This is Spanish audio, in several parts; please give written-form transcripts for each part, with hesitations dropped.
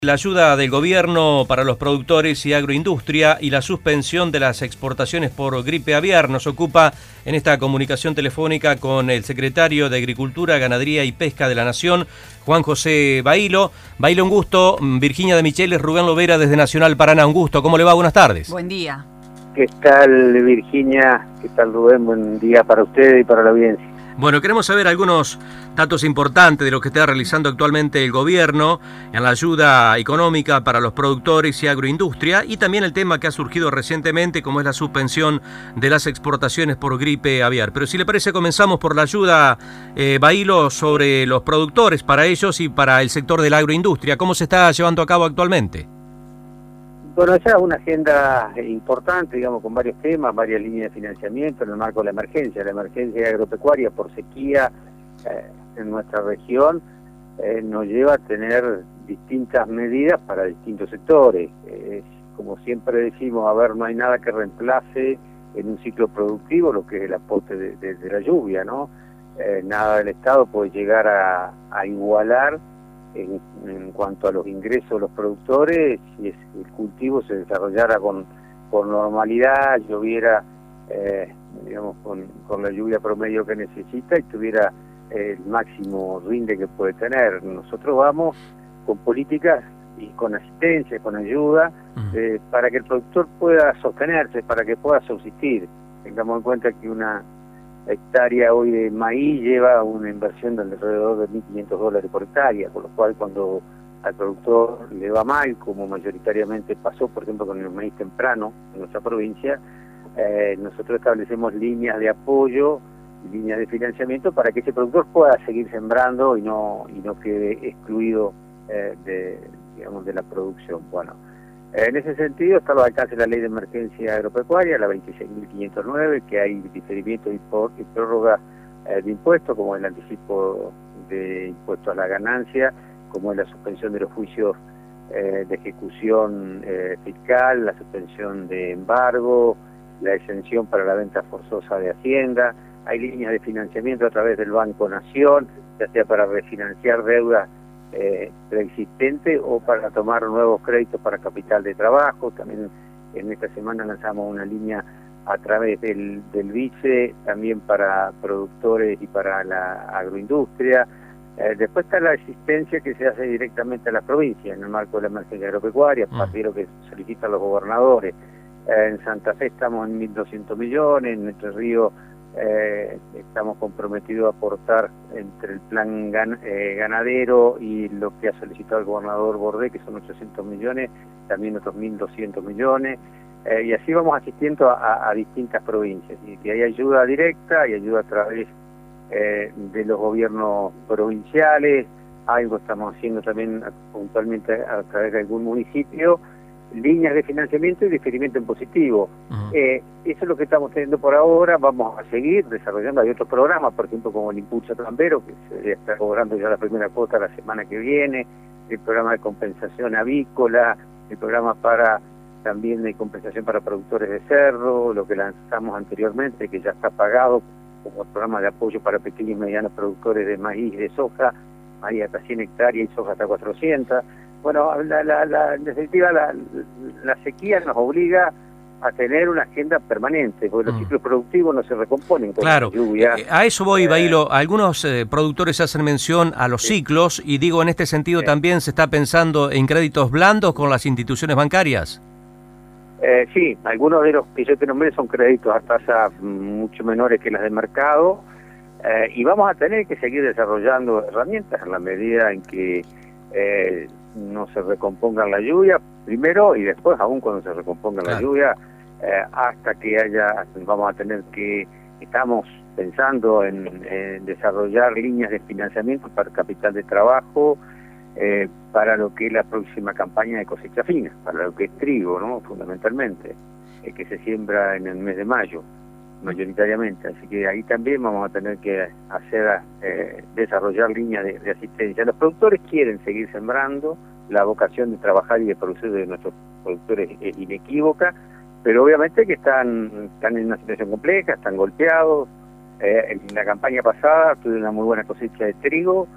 La ayuda del gobierno para los productores y agroindustria y la suspensión de las exportaciones por gripe aviar nos ocupa en esta comunicación telefónica con el secretario de Agricultura, Ganadería y Pesca de la Nación, Juan José Bailo. Bailo, un gusto. Virginia de Micheles, Rubén Lovera desde Nacional Paraná, un gusto. ¿Cómo le va? Buenas tardes. Buen día. ¿Qué tal, Virginia? ¿Qué tal, Rubén? Buen día para ustedes y para la audiencia. Bueno, queremos saber algunos datos importantes de lo que está realizando actualmente el gobierno en la ayuda económica para los productores y agroindustria, y también el tema que ha surgido recientemente, como es la suspensión de las exportaciones por gripe aviar. Pero si le parece, comenzamos por la ayuda, Bailo, sobre los productores, para ellos y para el sector de la agroindustria. ¿Cómo se está llevando a cabo actualmente? Bueno, esa es una agenda importante, digamos, con varios temas, varias líneas de financiamiento en el marco de la emergencia agropecuaria por sequía en nuestra región nos lleva a tener distintas medidas para distintos sectores. Como siempre decimos, no hay nada que reemplace en un ciclo productivo lo que es el aporte de la lluvia, ¿no? Nada del Estado puede llegar a igualar en cuanto a los ingresos de los productores si el cultivo se desarrollara con normalidad, lloviera digamos con la lluvia promedio que necesita y tuviera el máximo rinde que puede tener. Nosotros vamos con políticas y con asistencia, con ayuda, para que el productor pueda sostenerse, para que pueda subsistir. Tengamos en cuenta que una hectárea hoy de maíz lleva una inversión de alrededor de $1.500 por hectárea, con lo cual cuando al productor le va mal, como mayoritariamente pasó, por ejemplo, con el maíz temprano en nuestra provincia, nosotros establecemos líneas de apoyo, líneas de financiamiento para que ese productor pueda seguir sembrando y no quede excluido de la producción. Bueno, en ese sentido está al alcance de la Ley de Emergencia Agropecuaria, la 26.509, que hay diferimiento y prórroga de impuestos, como el anticipo de impuestos a la ganancia, como la suspensión de los juicios de ejecución fiscal, la suspensión de embargo, la exención para la venta forzosa de Hacienda. Hay líneas de financiamiento a través del Banco Nación, ya sea para refinanciar deudas preexistente o para tomar nuevos créditos para capital de trabajo. También en esta semana lanzamos una línea a través del BICE, también para productores y para la agroindustria. Después está la asistencia que se hace directamente a las provincias en el marco de la emergencia agropecuaria, a partir de lo que solicitan los gobernadores. En Santa Fe estamos en 1.200 millones, en Entre Ríos estamos comprometidos a aportar entre el plan ganadero y lo que ha solicitado el gobernador Bordé, que son 800 millones, también otros 1.200 millones, y así vamos asistiendo a distintas provincias, y que hay ayuda directa y ayuda a través de los gobiernos provinciales. Algo estamos haciendo también puntualmente a través de algún municipio, líneas de financiamiento y diferimiento en positivo. Eso es lo que estamos teniendo por ahora. Vamos a seguir desarrollando. Hay otros programas, por ejemplo, como el Impulso Trambero, que se está cobrando ya la primera cuota la semana que viene, el programa de compensación avícola, el programa también de compensación para productores de cerdo, lo que lanzamos anteriormente, que ya está pagado, como el programa de apoyo para pequeños y medianos productores de maíz y de soja, maíz hasta 100 hectáreas y soja hasta 400. Bueno, en definitiva, la sequía nos obliga a tener una agenda permanente, porque los ciclos productivos no se recomponen con la lluvia. A eso voy, Bailo. Algunos productores hacen mención a los ciclos, y digo, en este sentido también se está pensando en créditos blandos con las instituciones bancarias. Sí, algunos de los que yo te nombré son créditos a tasas mucho menores que las de mercado, y vamos a tener que seguir desarrollando herramientas en la medida en que no se recomponga la lluvia, primero, y después, aún cuando se recomponga la lluvia, hasta que estamos pensando en desarrollar líneas de financiamiento para capital de trabajo, para lo que es la próxima campaña de cosecha fina, para lo que es trigo, ¿no? Fundamentalmente, que se siembra en el mes de mayo, mayoritariamente. Así que ahí también vamos a tener que desarrollar líneas de asistencia. Los productores quieren seguir sembrando, la vocación de trabajar y de producir de nuestros productores es inequívoca, pero obviamente que están en una situación compleja, están golpeados. En la campaña pasada tuve una muy buena cosecha de trigo,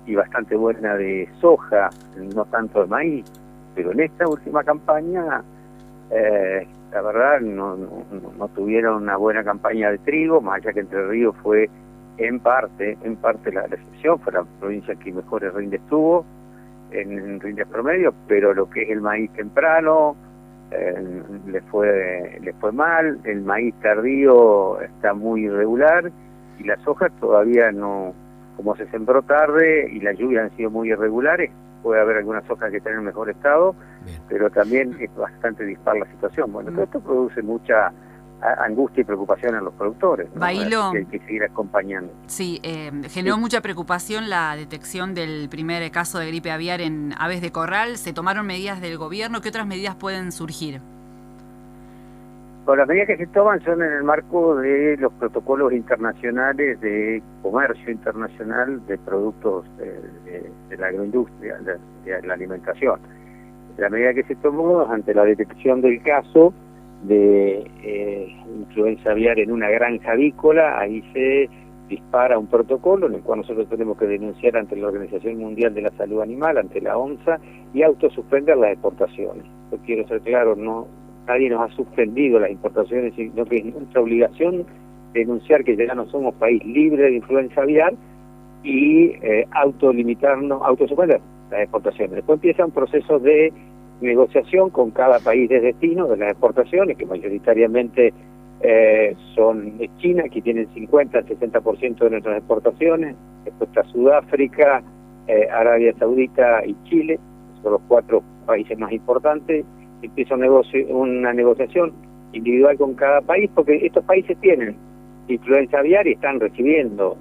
y bastante buena de soja, no tanto de maíz, pero en esta última campaña la verdad no tuvieron una buena campaña de trigo, más allá que Entre Ríos fue en parte la excepción, fue la provincia que mejores rindes tuvo en rindes promedio, pero lo que es el maíz temprano le fue mal, el maíz tardío está muy irregular y las sojas todavía no, como se sembró tarde y las lluvias han sido muy irregulares, puede haber algunas sojas que están en mejor estado, bien, pero también es bastante dispar la situación. Bueno, todo esto produce mucha angustia y preocupación en los productores, ¿no? Bailo, hay que seguir acompañando. Sí, generó mucha preocupación la detección del primer caso de gripe aviar en aves de corral. ¿Se tomaron medidas del gobierno? ¿Qué otras medidas pueden surgir? Bueno, las medidas que se toman son en el marco de los protocolos internacionales de comercio internacional de productos de la agroindustria, de la alimentación. La medida que se tomó ante la detección del caso de influenza aviar en una granja avícola, ahí se dispara un protocolo en el cual nosotros tenemos que denunciar ante la Organización Mundial de la Salud Animal, ante la OMSA, y autosuspender las exportaciones. Yo quiero ser claro, nadie nos ha suspendido las importaciones, sino que es nuestra obligación denunciar que ya no somos país libre de influenza aviar y autosuspender las exportaciones. Después empieza un proceso de negociación con cada país de destino de las exportaciones, que mayoritariamente son de China, que tienen 50 al 60% de nuestras exportaciones. Después está Sudáfrica, Arabia Saudita y Chile, son los 4 países más importantes. Empieza una negociación individual con cada país, porque estos países tienen influenza aviar y están recibiendo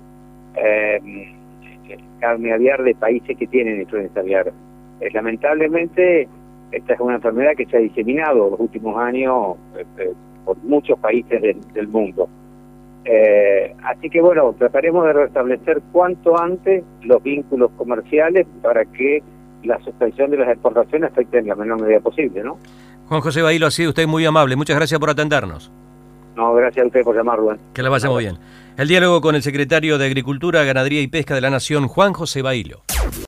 carne aviar de países que tienen influenza aviar. Lamentablemente, esta es una enfermedad que se ha diseminado en los últimos años por muchos países del mundo. Así que bueno, trataremos de restablecer cuanto antes los vínculos comerciales para que la suspensión de las exportaciones afecte en la menor medida posible, ¿no? Juan José Bailo, ha sido usted muy amable. Muchas gracias por atendernos. No, gracias a usted por llamar, Rubén. Que la vaya muy bien. El diálogo con el secretario de Agricultura, Ganadería y Pesca de la Nación, Juan José Bailo.